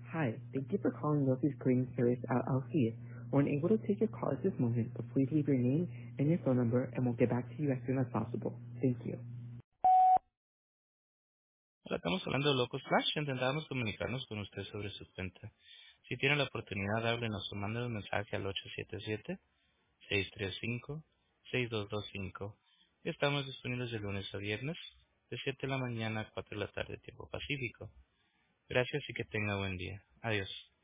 Hi, thank you for calling Rose's Cleaning Service LLC. We're unable to take your call at this moment, but please leave your name and your phone number, and we'll get back to you as soon as possible. Thank you. Hola, estamos hablando de Locos Flash. Intentamos comunicarnos con usted sobre su cuenta. Si tiene la oportunidad, háblenos o mande un mensaje al 877-635-6225. Estamos disponibles de lunes a viernes, de 7 de la mañana a 4 de la tarde, tiempo pacífico. Gracias y que tenga buen día. Adiós.